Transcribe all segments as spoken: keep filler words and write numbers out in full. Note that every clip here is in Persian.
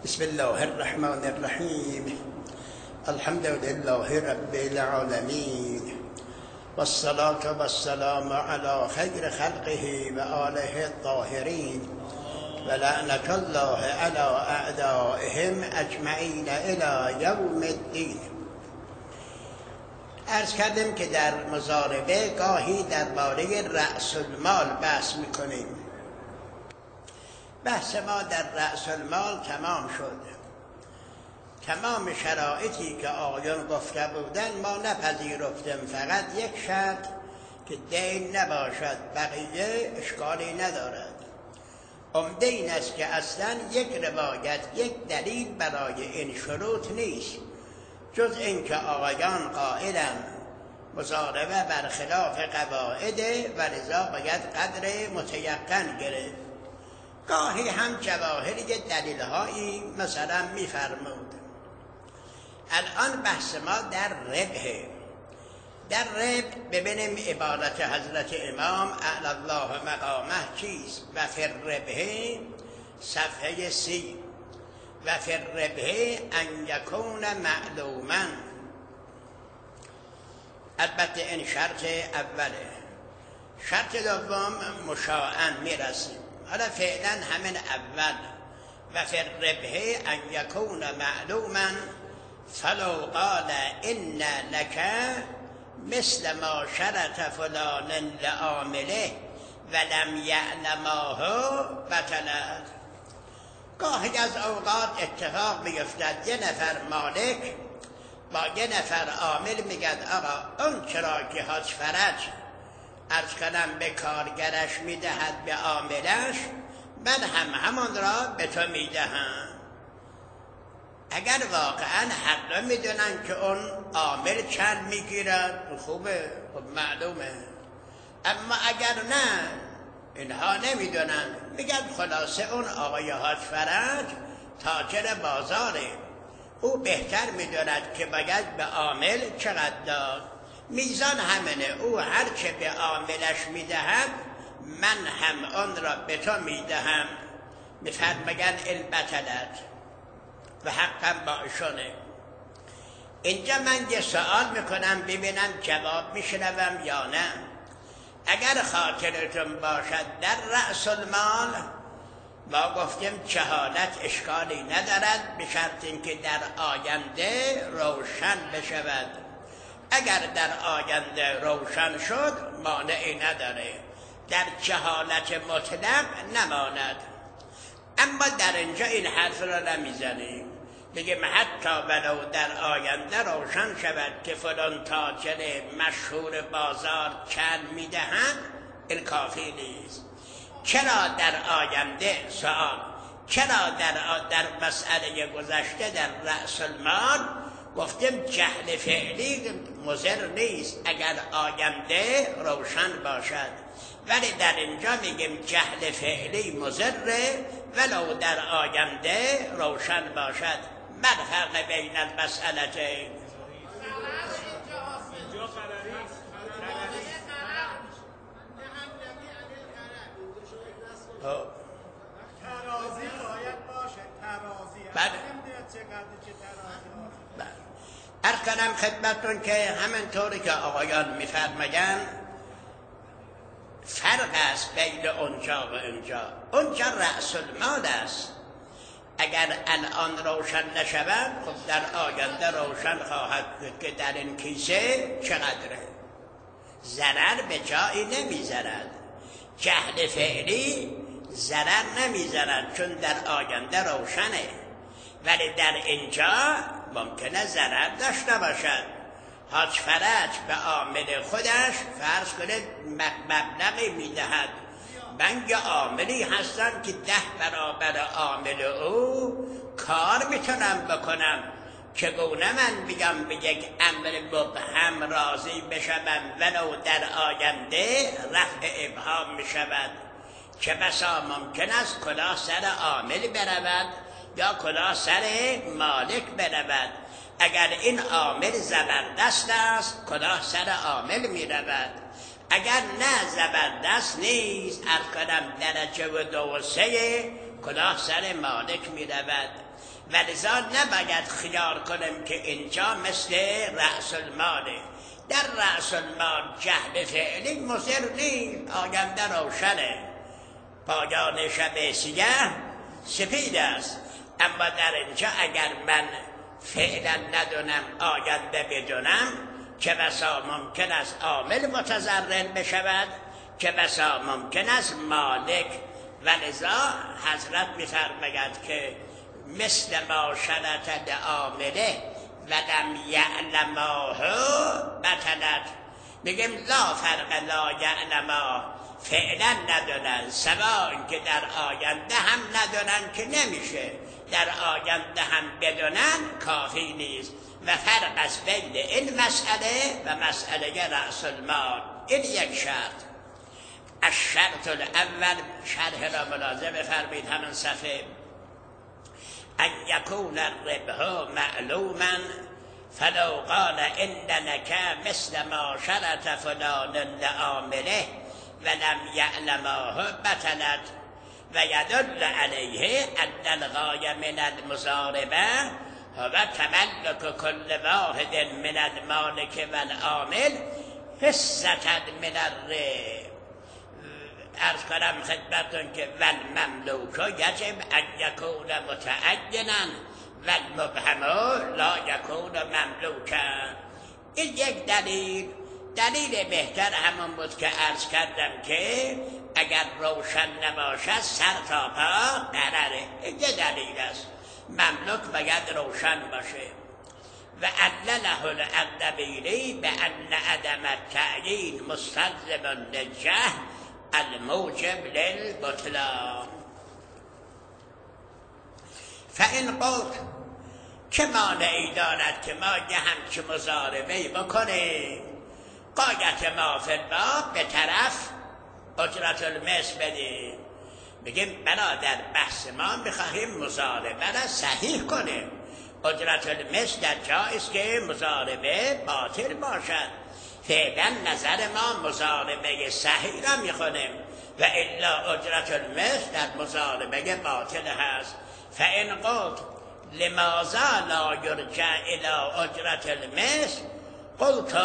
بسم الله الرحمن الرحیم. الحمد لله رب العالمین والصلاة والسلام على خیر خلقه و آله الطاهرین و لعنت الله علی اعدائهم اجمعین الی یوم الدین. عرض کردیم که در مضاربه گاهی درباره رأس المال بحث میکنیم. بحث ما در رأس المال تمام شد. تمام شرایطی که آقایان گفته بودن ما نپذیرفتیم، فقط یک شرط که دین نباشد، بقیه اشکالی ندارد. عمده این است که اصلا یک روایت، یک دلیل برای این شروط نیست جز اینکه آقایان قائلند مضاربه برخلاف قواعد و لذا باید قدر متیقن گرفت. گاهی هم جواهری دلیل هایی مثلا میفرمود. الان بحث ما در ربح. در ربح ببینیم عبارت حضرت امام اعلی الله مقامه چیست؟ و فی الربح صفحه سی و فی الربح ان یکون معلوما. البته این شرط اوله. شرط دوم مشاعاً میرسیم. حالا فعلا همین اول و فی الربح ان یکون معلوما فلو قال ان لک مثل ما شرط فلان لعامله ولم یعلماه بطلت. گاهی از اوقات اتفاق بیفتد یه نفر مالک با یه نفر عامل میگد آقا اون چرا که حاج فرج عرض کنم به کارگرش میدهد به عاملش، من هم همان را به تو میدهم. اگر واقعا حق میدونن که اون عامل چند میگیرد خوبه، خب معلومه. اما اگر نه اینها نمیدونن، میگن خلاصه اون آقای حاج فرج تاجر بازاره، او بهتر میدوند که باید به عامل چقدر داد. میزان همینه، او هرچه به عاملش میدهد من هم آن را به تو میدهم. میفرماین البطلت و حقم با ایشونه. اینجا من یه سوال میکنم ببینم جواب میشنوم یا نه. اگر خاطرتون باشد در رأس المال ما گفتیم جهالت اشکالی ندارد به شرط اینکه در آینده روشن بشود. اگر در آینده روشن شد مانعی نداره، در جهالت مطلق نماند. اما در اینجا این حرف را نمیزنیم، بگیم حتی ولو در آینده روشن شود که فلان تاجر مشهور بازار چند میدهند، این کافی نیست. چرا در آینده سوال چرا در, در مسئله گذشته در رأس المال گفتیم جهل فعلی مضر نیست اگر آینده روشن باشد، ولی در اینجا میگیم جهل فعلی مضره ولو در آینده روشن باشد. ما فرق بین المسئلتین؟ ترازی باید باشه، ترازی بله. نمیدونید چقدر چه ترازی. عرض کنم خدمتتون که همینطوری که آقایان میفرمایند فرق است بین اونجا و اینجا. اونجا رأس المال است، اگر الان روشن نشود خب در آینده روشن خواهد بود که در این کیسه چقدره. ضرر به جایی نمیزند. جهل فعلی ضرر نمیزند چون در آینده روشنه، ولی در اینجا ممکنه ضرر داشته باشد. حاج فرج به عامل خودش فرض کنه مبلغی میدهد، من یه عاملی هستم که ده برابر عامل او کار میتونم بکنم، چگونه من بگم به یک امر مبهم راضی بشوم ولو در آینده رفع ابهام میشود. چه بسا ممکن است کلاه سر عامل برود یا کلاه سر مالک برود. اگر این عامل زبردست است کلاه سر عامل می رود، اگر نه زبردست نیست عرض کنم درجه و دو و سه کلاه سر مالک می رود و لذا نباید خیال کنیم که اینجا مثل رأس الماله. در رأس المال جهل فعلی مضر نیست، آینده روشنه، پایان شب سیه سپید است. اما در اینجا اگر من فعلا ندونم آینده بدونم که بسا ممکن است عامل متضرر بشود، که بسا ممکن است مالک. و لذا حضرت می‌فرماید که مثل ما شرط لعامله و لم یعلماه بطلت. میگیم لا فرق لا یعلما، فعلا ندونن، سوا اینکه در آینده هم ندونن که نمیشه، در آینده هم بدونن کافی نیست. و فرق است بین این مسئله و مسئله رأس المال. این یک شرط. الشرط الاول، شرح را ملاحظه بفرمایید همین صفحه. ان یکون الربح معلوما فلو قال ان لك مثل ما شرط فلان لعامله ولم یعلماه بطلت. و یدل علیه ان الغایه من المضاربه هو تملک کل واحد من المالک والعامل حصة من الربح. ارز کنم خدمتون که والمملوک یجب ان یکون متعینا والمبهم لا یکون مملوکا. این یک دلیل. دلیل بهتر همون بود که عرض کردم که اگر روشن نباشد سر تا پا قراره. این یه دلیل است، مملوک باید روشن باشه. و علله الاردبیلی به ان عدم التعیین مستلزم للجهل الموجب للبطلان. فان قلت چه مانعی دارد که ما یه همچه مضاربه‌ای بکنیم، قایت ما فی الباب به طرف اجرت المثل بدیم. بگیم برادر بحث ما میخواهیم مضاربه را صحیح کنیم، اجرت المثل در جایست که مضاربه باطل باشد. فعلا نظر ما مضاربه صحیح را میخونیم و الا اجرت المثل در مضاربه باطل هست. فان قلت لماذا لا یرجع الى اجرت المثل قلت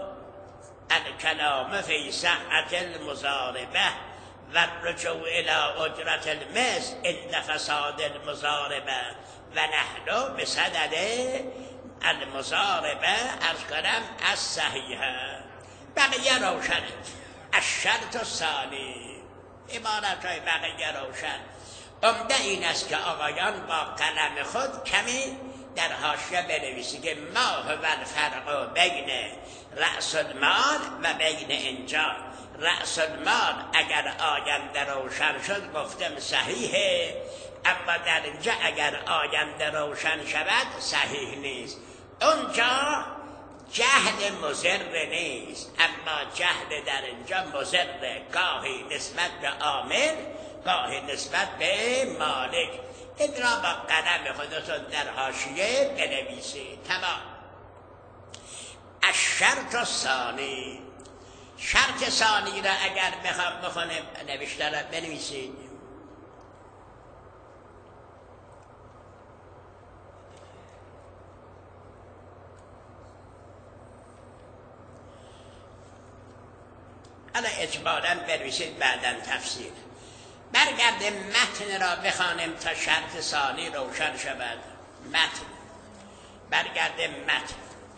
الكلام في صحة المضاربه و الرجوع الى اجرت المثل عند فساد المضاربه و نحن بصدد المضاربه ارز کنم از صحیحه. بقیه روشن. الشرط الثانی، عبارت های بقیه روشن. عمده این است که آقایان با قلم خود کمی در حاشیه بنویسی که ما هو الفرق بین رأس المال و بین اینجا. رأس المال اگر آینده روشن شد گفتم صحیحه، اما در اینجا اگر آینده روشن شود صحیح نیست. اونجا جهل مضر نیست، اما جهل در اینجا مضر، گاهی نسبت به عامل گاهی نسبت به مالک. این را با قلم خودتون در حاشیه بنویسید. تمام. الشرط الثانی، شرط ثانی را اگر بخوام بخونم نوشته را بنویسید. حالا اجمالاً بنویسید بعداً تفسیر. برگرده متن را بخوانیم تا شرط ثانی روشن شود. متن، برگرده متن.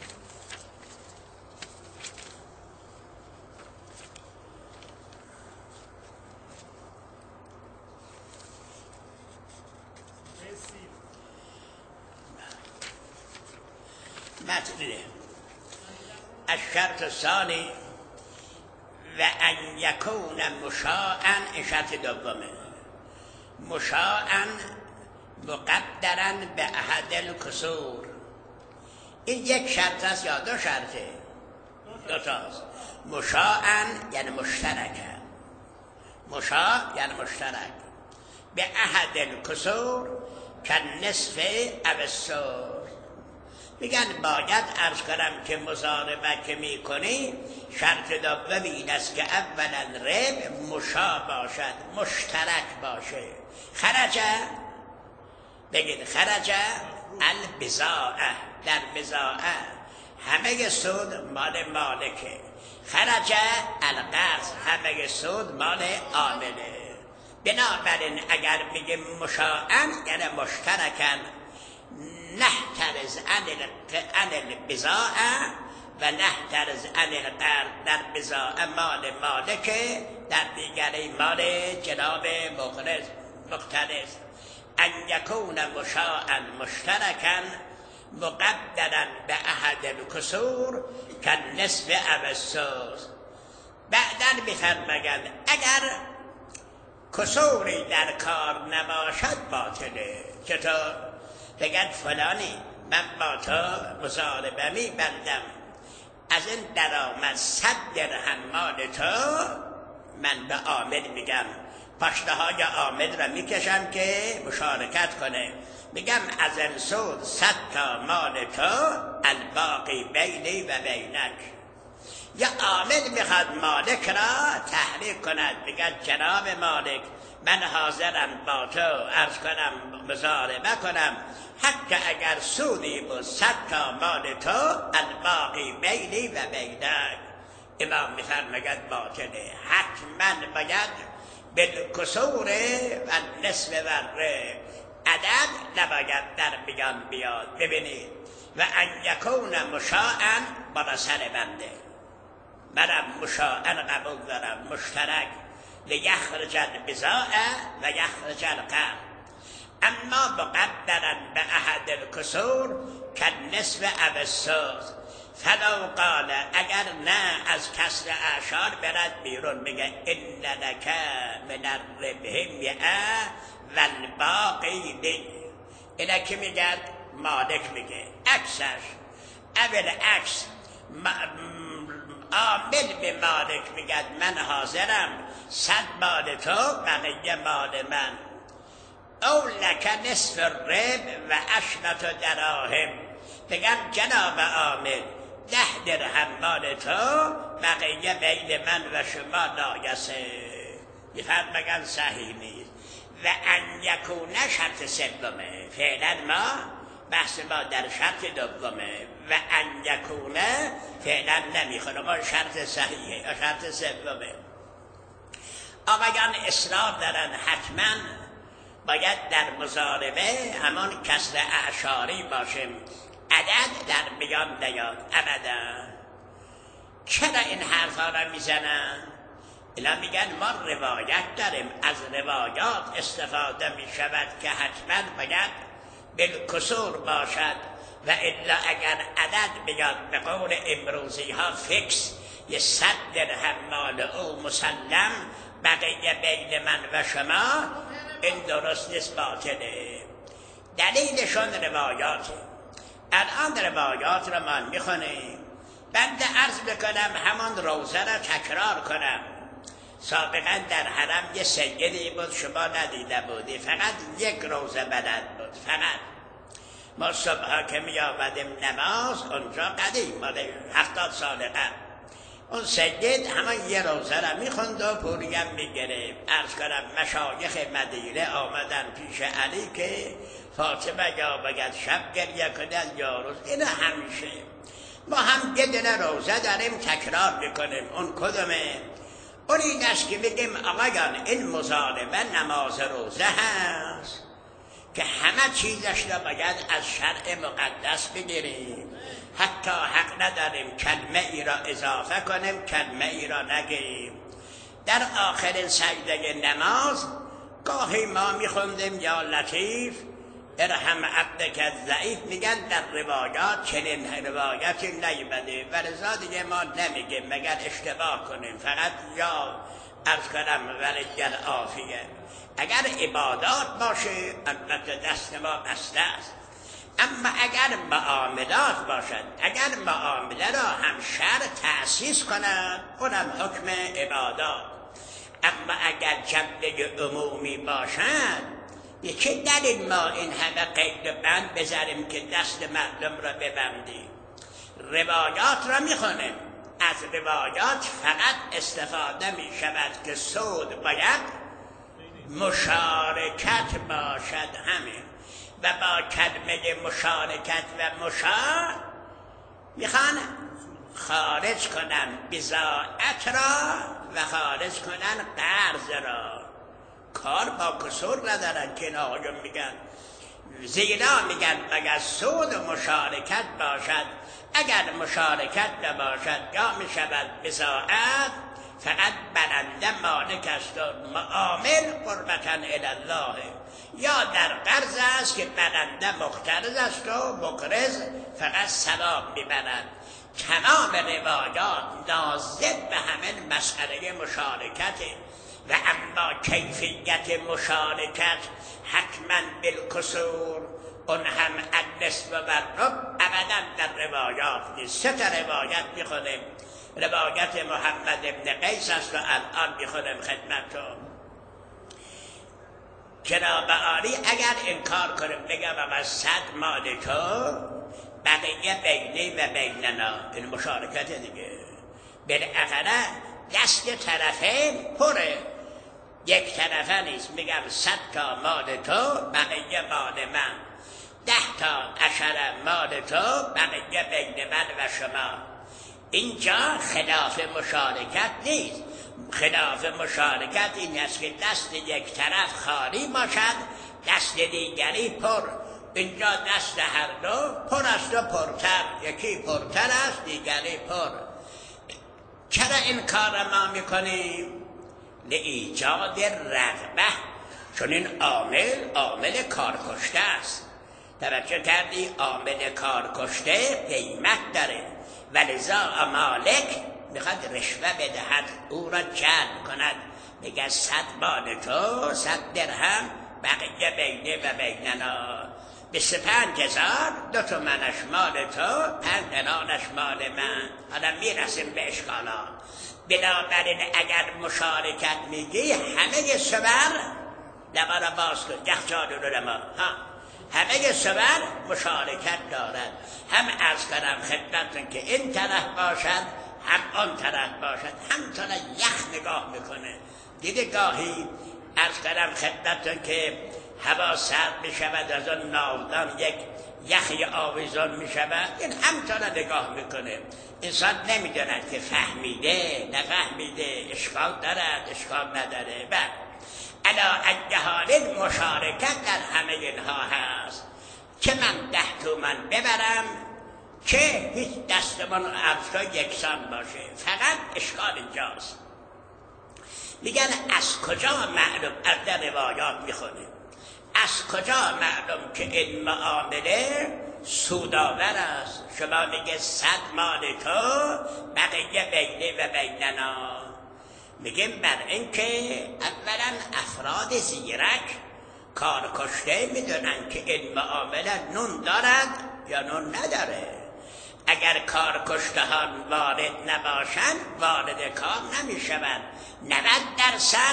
متن الشرط الثانی و ان یکون مشاعا، شرط دومه، مشاعا مقدرا به احد الکسور. این یک شرط است یا دو شرطه؟ دو تاست. مشاعا یعنی مشترک، مشاع یعنی مشترک به احد الکسور که نصف او السور. میگن باید عرض کنم که مضاربه که میکنی شرط دوم این است که اولا رب مشا باشد، مشترک باشه. خرجه بگید خرجه البضاعه، در بضاعه همه سود مال مالکه. خرجه القرض، همه سود مال عامله. بنابراین اگر بگیم مشاعن یعنی مشترکن، نحترز عن البضاعه و نحترز عن القرض، در بضاعه مال مالکه، در دیگری مال جناب مقرض مقترض. ان یکون مشاعن مشترکن مقدرا به احد الکسور که نصف او الثلث. بعداً می‌فرمایند اگر کسوری در کار نباشد باطله. چطور؟ بگن فلانی من با تو مضاربه می‌بندم، از این درآمد صد درهم مال تو من به عامل میگم، پاشنه های عامل را میکشم که مشارکت کنه، میگم از این سود صد تا مال تو الباقی بینی و بینک. یا عامل میخواد مالک را تحریک کند، بگد جناب مالک من حاضرم با تو عرض کنم مضاربه کنم، حتی اگر سودی بود صد تا مال تو الباقی بینی و بینک. امام میفرماید باطله، حتما باید بالکسور و نصف وره، عدد نباید در بیان بیاد. ببینید و ان یکون مشاعن بالا سر بنده، منم مشاعن قبول دارم، مشترک، لیخرج البضاعه و یخرج القرض، اما مقدرا به احد الکسور که نصف او الثلث. فلو قال اگر نه از کسر اعشار برد بیرون، بگه ان لک من الربح مئه و الباقی لی. اینا که میگه مالک میگه، عکسش اول عکس عامل به مالک میگه من حاضرم صد مال تو بقیه مال من. او لک نصف الربح و عشرة دراهم، بگم جناب عامل ده درهم مال تو بقیه بین من و شما ناگسه. میفرمایند صحیح نیست. و ان یکونه شرط سومه، فعلا ما بحث ما در شرط دومه، و ان یکونه فعلا نمیخونه، ما شرط صحیحه یا شرط سومه. آقایان اصرار دارن حتما باید در مضاربه همان کسر اعشاری باشه، عدد در میان نیاد ابدا. چرا این حرفا را میزنن؟ اینا میگن ما روایت داریم، از روایات استفاده میشود که حتما باید بالکسور باشد، و الا اگر عدد بیاد به قول امروزی ها فیکس، یه صد درهم مال او مسلم بقیه بین من و شما، این درست نیست، باطله. دلیلشون روایاته. الان روایات را من میخونیم، بنده عرض بکنم همان روزه را تکرار کنم. سابقا در حرم یه سیدی بود، شما ندیده بودی، فقط یک روزه بلد بود. فقط ما صبح که می آمدیم نماز اونجا قدیم مال هفتاد سال قبل، اون سید همان یه روزه را میخوند و پوریم میگرفت. عرض کنم مشایخ مدینه آمدن پیش علی که فاطمه یا بگد شب گریه کنن یا روز. اینا همیشه ما هم یه دل روزه داریم تکرار میکنیم. اون کدومه؟ اون این است که بگیم آقایان این مضاربه نماز روزه هست که همه چیزش را باید از شرع مقدس بگیریم، حتی حق نداریم کلمه ای را اضافه کنیم، کلمه ای را نگیم. در آخر سجده نماز گاهی ما میخوندیم یا لطیف ارحم عبدک ضعیف، میگن در روایات چنین روایتی نیامده و لذا دیگه ما نمیگیم مگر اشتباه کنیم، فقط یا عرض کنم ولجل عافیه. اگر عبادات باشه البته دست ما بسته است، اما اگر معاملات باشد، اگر معامله را هم شرع تأسیس کند اونم حکم عبادات. اما اگر جنبه عمومی باشد به چه دلیل ما این همه قید بند بذاریم که دست مردم را ببندیم؟ روایات را میخونیم، از روایات فقط استفاده می شود که سود باید مشارکت باشد همین، و با کلمه مشارکت و مشار میخوان خارج کنن بضاعت را و خارج کنن قرض را. کار با کسور ندارن که آقایون میگن، زیرا میگن اگر سود و مشارکت باشد، اگر مشارکت نباشد یا میشود بضاعت، فقط برنده مالک است و معامل قربتاً الی الله، یا در قرض است که برنده مقترض است و مقرض فقط ثواب میبرد. تمام روایات ناظر به همین مسئله مشارکته، و اما کیفیت مشارکت حتما بالکسور، اون هم النصف و الربع ابدا در روایات نیست. سه تا روایت میخونیم، روایت محمد ابن قیس است و الان میخونیم خدمتتون. جناب عالی اگر انکار کنیم بگم از صد مال تو بقیه بینی و بیننا، این مشارکت دیگه. بالاخره دست طرفین پره، یک طرفه نیست. میگم صد تا مال تو بقیه مال من، ده تا عشره مال تو بقیه بین من و شما. اینجا خلاف مشارکت نیست. خلاف مشارکت این است که دست یک طرف خالی باشد، دست دیگری پر. اینجا دست هر دو پر است و پرتر، یکی پرتر است دیگری پر. چرا این کار ما میکنیم؟ لایجاد رغبه، چون این عامل عامل کارکشته است. توجه کردی؟ عامل کارکشته قیمت داره، ولذا مالک میخواد رشوه بدهد، او را جلب کند، میگه صد مال تو، صد درهم بقیه بینه و بیننا، بیست و پنج هزار دو تومنش مال تو، پنج دنانش مال من. حالا میرسیم به اشکالات. بنابراین اگر مشارکت میگی همه سبر لما را باز کن، یخچال رو لما ها همه سبر مشارکت دارد. هم عرض کردم خدمتتون که این طرف باشد هم آن طرف باشد، همچنان یخ نگاه میکنه. دیده گاهی عرض کردم خدمتتون که هوا سرد میشود، از آن ناودان یک یخی آویزان میشود، این همچنان نگاه میکنه. انسان نمیداند که فهمیده نفهمیده، اشکال دارد اشکال نداره. بعد علا اجهال مشارکت در همه اینها هست، که من ده تومن ببرم که هیچ دستمان عرضا یکسان باشه. فقط اشکال اینجاست، میگن از کجا معلوم؟ از در روایات میخونیم، از کجا معلوم که این معامله سودآور است؟ شما میگه صد مال تو بقیه بینه و بیننا. میگیم بر این که اولا افراد زیرک کارکشته میدونن که این معامله نون دارد یا نون نداره. اگر کارکشتهان وارد نباشن وارد کار نمیشوند. نود درصد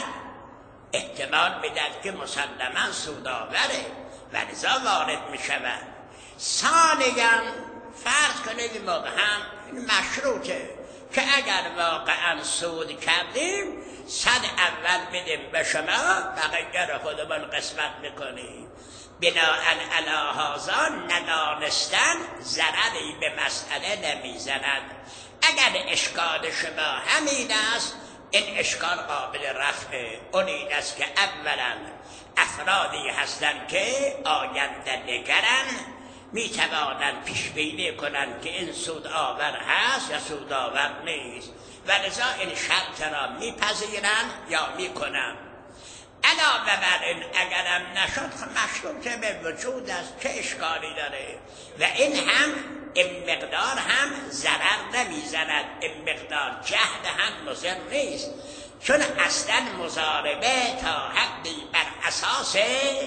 احتمال میدن که مسلما سودآوره و لذا وارد میشوند. ثانیاً فرض کنید این موقع هم مشروطه که اگر واقعا سود کردیم صد اول بدیم به شما، بقیه را خودمان قسمت میکنیم. بناءً علی هذا ندانستن ضرری به مسئله نمیزند. اگر اشکال شما همین است، این اشکال قابل رفعه. اون این است که اولا افرادی هستند که آینده نگرن، می توانند پیش بینی کنند که این سود آور هست یا سود آور نیست و لذا این شرط را می پذیرند یا می کنند. علاوه بر این اگرم نشد مشروطه به وجود است، چه اشکالی داره؟ و این هم این مقدار هم ضرر نمیزند، این مقدار جهد هم مضر نیست، چون اصلا مضاربه تا حدی بر اساس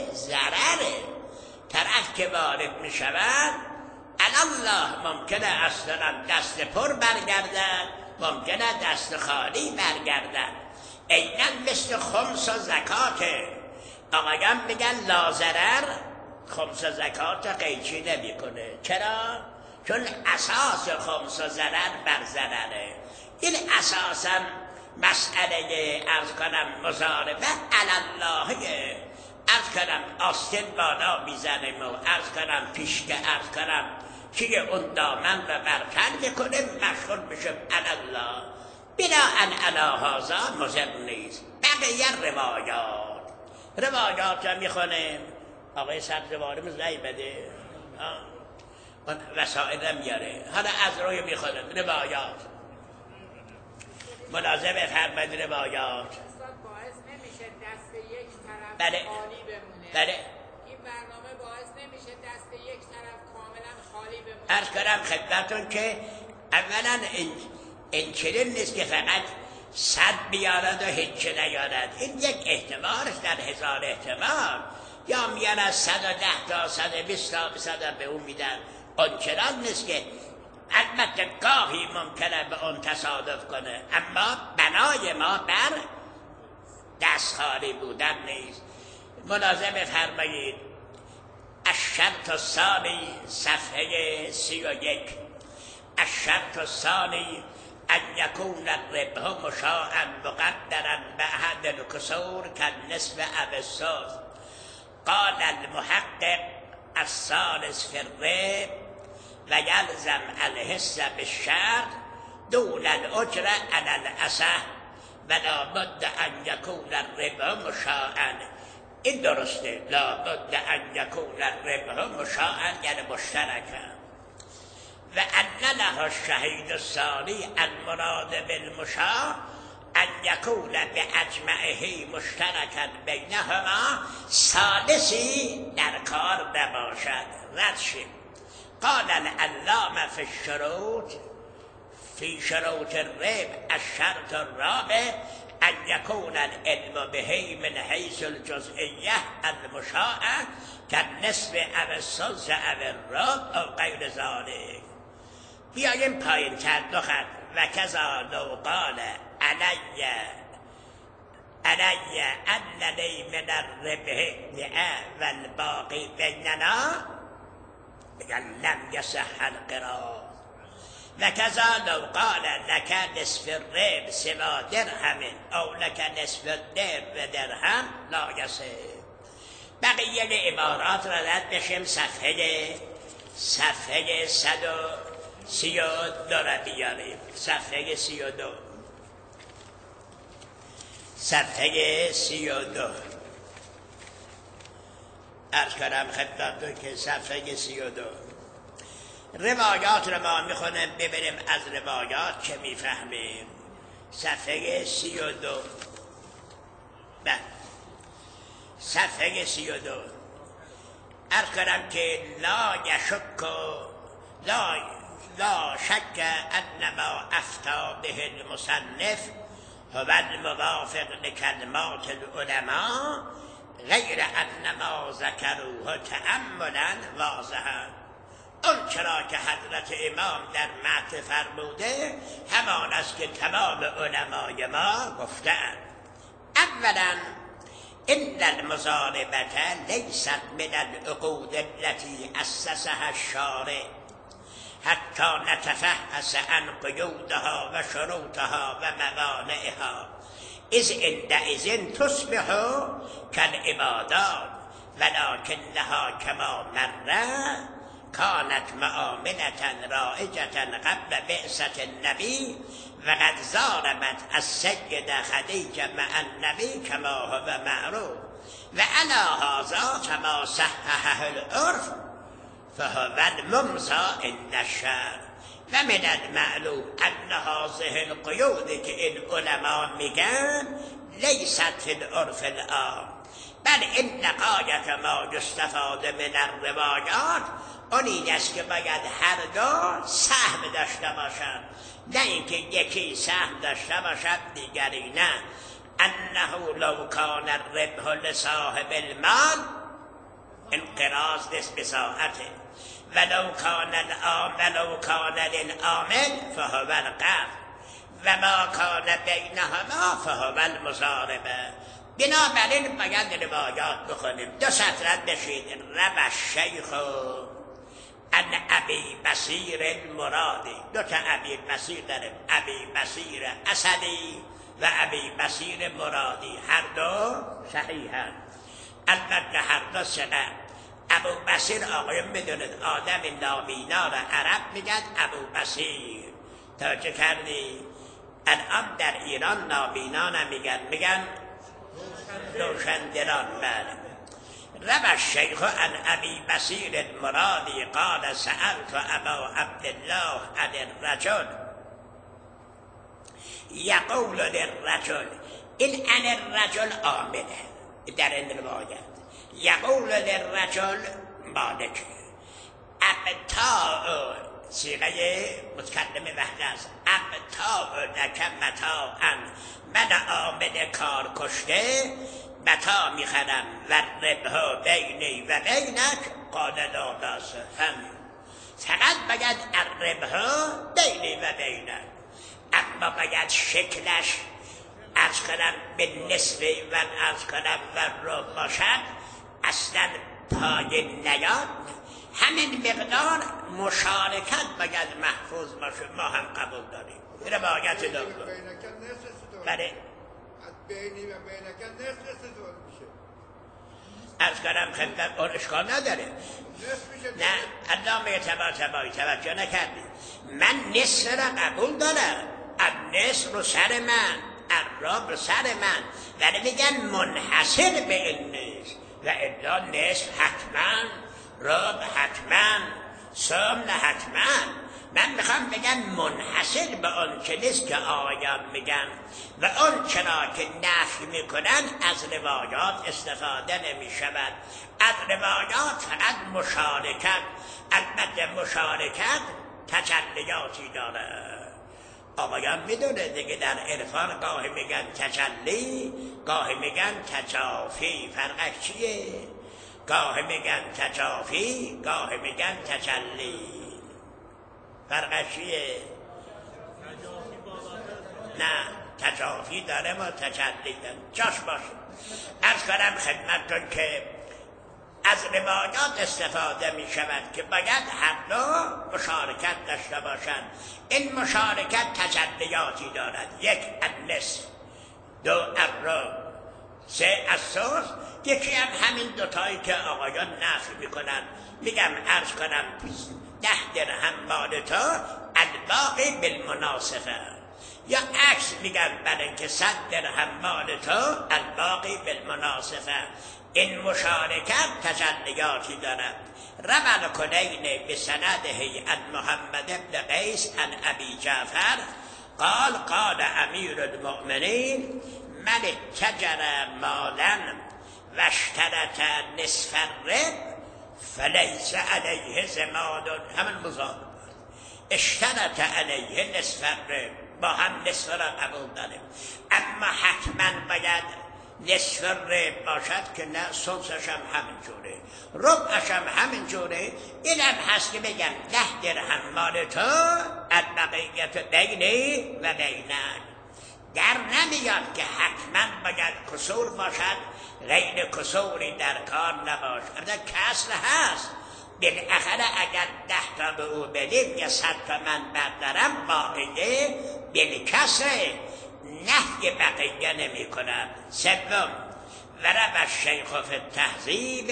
ضرره. طرف که وارد می شود الله ممکنه اصلا دست پر برگردد، ممکنه دست خالی برگردد. اینن مثل خمس و زکاته. آقایان میگن لازرر خمس و زکات قیچی نمی کنه. چرا؟ چون اساس خمس و ضرر بر ضرره. این اساسا مسئله ارز کنم مضاربه علاللهه. ارز کنم آستین بالا میزنیم و ارز کنم پیشکه ارز کنم چیه اون دامن رو برکن میکنه مشغول میشه علالله. بناءً علی هذا مضر نیست. بقیه روایات روایات رو میخونیم. آقای سبزواری زی بده وسائل رو میاره. حالا از روی میخونیم روایات ملازم فرماید روایات. باعث نمیشه دست یک طرف بله. خالی بمونه. بله. این برنامه باعث نمیشه دست یک طرف کاملا خالی بمونه. عرض کنم خدمتون که اولا این این چنین نیست که فقط صد بیارد و هیچی نیارد. این یک احتمالش در هزار احتمال. یا میان از صد و ده تا صد و بیست تا صد به اون میدن. اون چنان نیست که البته گاهی ممکنه به اون تصادف کنه، اما بنای ما بر دست خالی بودن نیست. ملازم فرمایید الشرط الثانی صفحه سی و یک. الشرط الثانی ان یکون الربح مشاعا مقدرا به احد الکسور کالنصف او الثلث. قال المحقق الثالث فی الربح و یلزم الحس بالشرط دون الاجر علی الاصح و لابد ان یکون الربح مشاعا. این درسته، لابد ان یکون الربح مشاعا یعنی مشترکا. و ان له الشهید الثانی المراد بالمشاع ان یکون باجمعه مشترکا بینهما ثالثی در کار نباشد. رد شد. قال العلامة في الشروط في شروط الربح الشرط الرابع أن يكون العلم به من حيث الجزئية المشاعة كالنصف أو الثلث أو الربع أو غير ذلك. بیاییم پایین تر دو خط. و کذا لو قال علی علی أن لي من الربح و الباقی بیننا بگن لم یصح القراء. و کذا لو قال لك نصف الربح سوى درهم او لك نصف الدرهم درهم لا یصح. بقیه عبارات را رد بشیم. صفحه صفحه صد و سی و دو را بیاریم. صفحه سی و دو صفحه سی و دو ارز کنم خدمتتون که صفحه سی و دو روایات رو ما میخونیم ببینیم از روایات چه میفهمیم. صفحه سی و دو بله صفحه سی و دو ارز کنم که لا یشک لا لا شک انما افتا به المصنف هو الموافق لکلمات العلماء غیر انما ذکروه تأملا واضحا. اون چرا که حضرت امام در متن فرموده همان است که تمام علمای ما گفتند. اولا ان المضاربه لیست من العقود التي اسسها الشارع حتی نتفحص عن قیودها و شروطها و موانعها اذ عندئذ تصبح كالعبادات ولكنها كما مر كانت معاملة رائجة قبل بعثة النبي وقد ظالمت السيدة خديجة مع النبي كما هو معروف وعلى هذا كما صححه العرف فهو الممضى عند الشرع. و من المعلوم ان هذه القیود که این علما میگن لیست فی العرف العام بل این غایت ما یستفاد من الروایات اون این است که باید هر دو سهم داشته باشند، نه اینکه یکی سهم داشته باشد دیگری نه. انه لو کان الربح لصاحب المال انقراض نیست بساعته ولو کان العامل ولو کان للعامل فهو القرض و ما کان بینهما فهو المضاربه. بنابراین باید روایات بخونیم. دو سطرت بشید. رب الشیخ ان ابی بصیر المرادی. دو تا ابی بصیر داریم، ابی بصیر اسدی و ابی بصیر مرادی، هر دو صحیحن، البته هر دو ثقه. ابو بصیر آقایون میدونید آدم نابینا را عرب میگن ابو بصیر. توجه کردی؟ الان در ایران نابینا نمیگن، میگن روشندلان. بله. رب الشیخ عن ابی بصیر المرادی قال سألت ابا عبدالله عن الرجل یقول للرجل. این عن الرجل عامله در این روایت. یقول للرجل مالک. ابتاع صیغه متکلم وحده است. ابتاع لک متاعا، من آمد کار کشته متاع میخرم و ربها بینی و بینک. قال لا باس. همین فقط باید الربها بینی و بینک، اما باید شکلش از کنم به نصف و از کنم و رو باشد، اصلا پای نیاد. همین مقدار مشارکت باید محفوظ باشه. ما هم قبول داریم. روایت دکتر. بله. بینی و بینکن نصف چطور میشه؟ از کنم خدمت اون اشکال نداره. نه علامه طباطبایی توجه نکردی. من نصف را قبول دارم، النصف رو سر من، الرب رو سر من، ولی میگن منحصر به این نصف و الا نصف حتما، رب حتما، سم نه حتما. من میخوام بگم منحصر به اون چه نیست که آقایان میگن و اون چرا که نفی میکنن از روایات استفاده نمیشود. از روایات فقط مشارکت، البته مشارکت تجلیاتی داره. آقایان میدونه دیگه در عرفان گاهی میگن تجلی، گاهی میگن تجافی. فرقش چیه؟ گاهی میگن تجافی، گاهی میگن تجلی. فرقش چیه؟ نه تجافی داره ما تجلی داره. جاش باشه. عرض کنم خدمتتون که از روایات استفاده می شود که باید هر دو مشارکت داشته باشند. این مشارکت تجلیاتی دارد. یک النصف، دو الربع، سه الثلث. یکی هم همین دوتایی که آقایان نفی میکنن. میگم عرض کنم ده درهم مال تو، الباقی بالمناسبه. یا عکس میگم برای اینکه صد درهم مال تو، الباقی بالمناسبه. این مشارکت تجلیاتی دارد. روى الكلين بسنده عن محمد بن قيس عن ابي جعفر قال قال امیر المؤمنین من اتجر مالا واشترط نصف الربح فلیس علیه زمان. همین مضاف اشترط علیه نصف الربح، با هم نصف را قبول داریم، اما حتما باید نصف ربح باشد که نه سلسش هم همین جوره، ربعش هم همین جوره. این هم هست که بگم ده درهم مال تو، البقیت بینی و بینک. در نمیاد که حتما باید کسور باشد، غیر کسوری در کار نباشد. اما کسر هست، بالاخره اگر ده تا به او بدیم یا صد تا من بردارم، باقیه بالکسره، نهی بقیه نمی کند. سوم ورب الشیخ فی التهذیب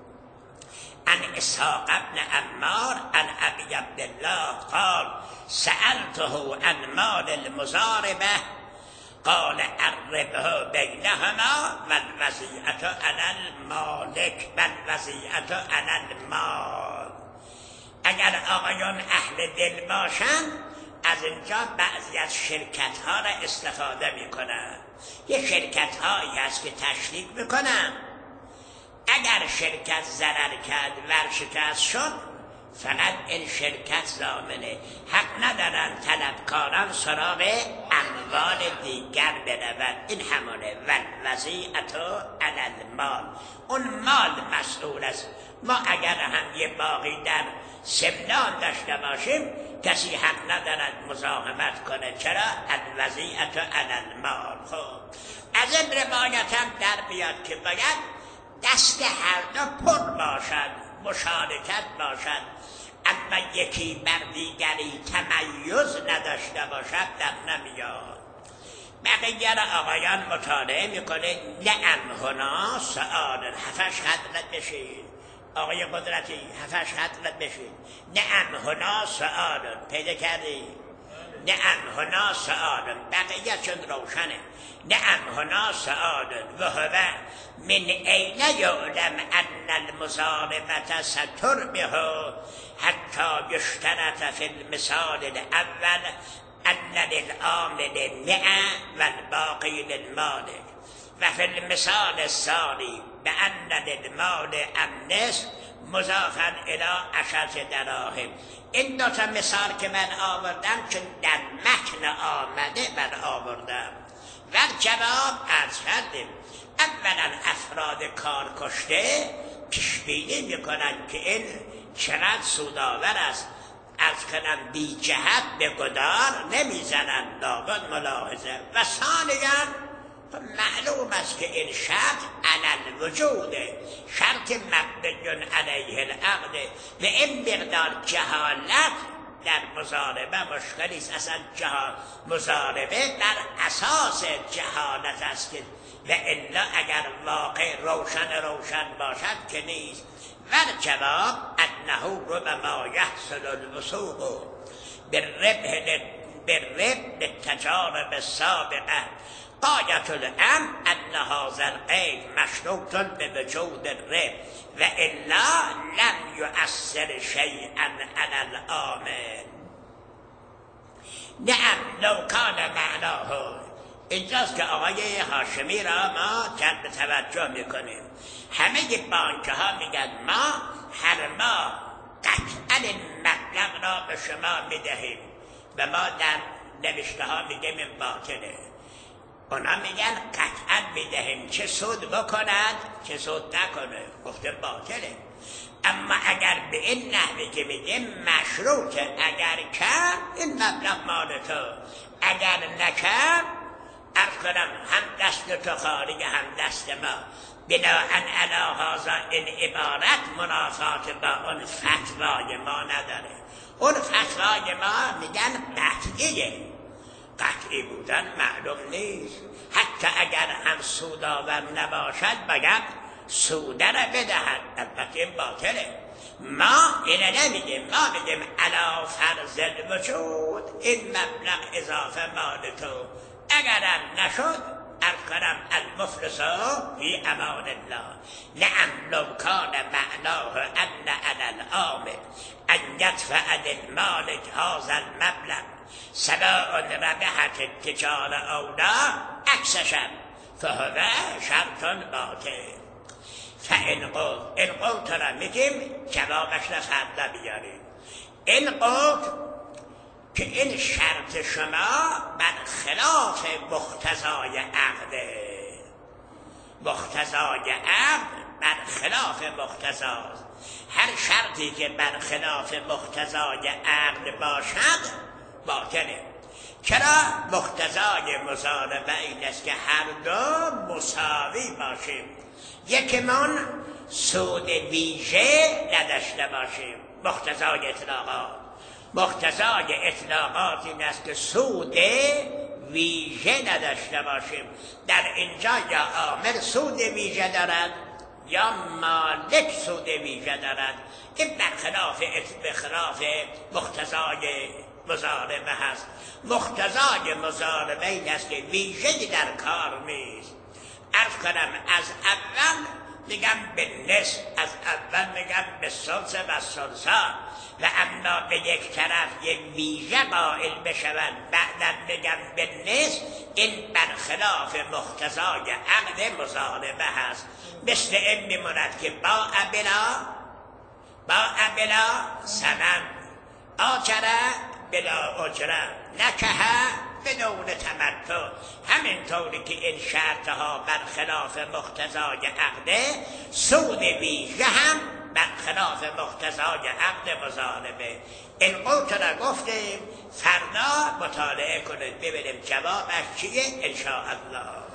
عن اسحاق بن عمار عن ابی عبدالله قال سألته عن مال المزاربه قال الربح بینهما والوصیة علی المالک والوصیة علی المال. اگر آقایان اهل دل باشند از اینجا بعضی از شرکت ها را استفاده می کنن. یه شرکت هایی هست که تشریک میکنن، اگر شرکت ضرر کرد ورشکست شد، فقط این شرکت ضامنه، حق ندارن طلبکاران سراغ اموال دیگر برود. این همونه والوصیة علی المال، اون مال مسئول است. ما اگر هم یه باقی در سمنان داشته باشیم کسی حق ندارد مزاحمت کنه. چرا؟ الوضیعة علی المال. خب از این روایت هم در بیاد که باید دست هر دو پر باشد، مشارکت باشد، اما یکی بر دیگری تمیز نداشته باشد در نمیاد. بقیه را آقایان مطالعه میکنه. لعن هنا سؤال. هفتش خط رد بشید آقای قدرتی، هفتش خط رد بشید. لعن هنا سؤال. پیدا کردی؟ لعن هنا سؤال. بقیه چون روشنه. لعن هنا سؤال و هو من این یعلم ان المضاربة ستربح حتی یشترط فی المثال الاول ان للعامل مئة والباقی للمالک و فی المثال الثانی بان للمال النصف مضافا الی عشرة دراهم. این دو تا مثال که من آوردم چون در متن آمده من آوردم و جواب عرض کردیم. اولا افراد کار کشته پیشبینی میکنن که این چقدر سودآور است، از کنن بی جهت به گدار نمیزنن، لابد ملاحظه. و ثانیا معلوم است که این شرط علی الوجود، شرط مبنی علیه العقد و این مقدار جهالت در مضاربه مشکلی است. اصلا جهال مضاربه بر اساس جهالت است که و الا اگر واقع روشن روشن باشد که نیست. و جواب انه ربما یحصل الوثوق بالربح بالربح للتجارب السابقه. غایة الامر ان هذا القید مشروط بوجود الربح و الا لم یؤثر شیئا علی العامل. نعم لو کان معناه. اینجاست که آقای هاشمی را ما جلب توجه میکنیم. همه بانک ها میگن ما هر ماه قطعا این مبلغ را به شما میدهیم و ما در نوشته ها میگیم این باطله. اونا میگن قطعا میدهیم، چه سود بکند چه سود نکنه، گفته باطله. اما اگر به این نحوی که میگیم مشروطه، اگر کرد این مبلغ مال تو، اگر نکرد ارز کنم هم دست تو خالی هم دست ما. بناهن علی هذا این عبارت منافات با اون فتوای ما نداره. اون فتوای ما میگن قطعیه، قطعی بودن معلوم نیست. حتی اگر هم سودآور نباشد باید سوده را بدهد، البته این باطله. ما اینه نمیگیم، ما میگیم علی فرض الوجود این مبلغ اضافه مال تو، اگرم نشد ارز کنم المفلس فی امان الله. نعم لو کان معناه ان علی العامل ان یدفع للمالک هذا المبلغ سواء ربحت التجاره او لا عکسشم فهو شرط باطل. فان قلت، این قلت را میگیم جوابش را فردا بیاریم. این قلت که این شرط شما برخلاف مقتضای عقده، مقتضای عقد برخلاف مقتضاست. هر شرطی که برخلاف مقتضای عقد باشد باطله. چرا؟ مقتضای مضاربه این است که هر دو مساوی باشیم، یکمان سود ویژه نداشته باشیم. مقتضای اطلاقات، مقتضای اطلاقات این است که سود ویژه نداشته باشیم. در اینجا یا عامل سود ویژه دارد یا مالک سود ویژه دارد. این برخلاف بخلاف مقتضای مضاربه هست. مقتضای مضاربه این است که ویژه‌ای در کار نیست. عرض کنم از اول میگم به نصف، از اول میگم به ثلث و ثلثا و اما به یک طرف یک ویژه قائل بشوند بعدا بگم به نصف، این برخلاف مقتضای عقد مضاربه هست. مثل این میموند که با ابلا با ابلا سمن آجره بلا اجره نکه بدون تمتع. همینطوری که این شرطها برخلاف مقتضای عقده، سود ویژه هم برخلاف خلاف مقتضای عقد مظالمه. این قوت را گفتیم، فردا مطالعه کنید ببینیم جوابش چیه انشاءالله.